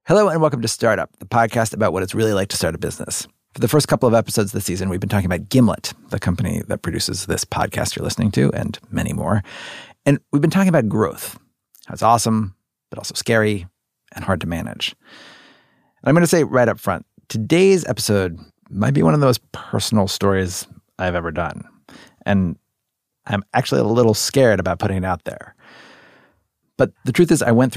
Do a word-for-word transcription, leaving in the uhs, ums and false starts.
Hello and welcome to Startup, the podcast about what it's really like to start a business. For the first couple of episodes this season, we've been talking about Gimlet, the company that produces this podcast you're listening to, and many more. And we've been talking about growth, how it's awesome, but also scary and hard to manage. And I'm going to say right up front, today's episode might be one of the most personal stories I've ever done. And I'm actually a little scared about putting it out there. But the truth is, I went through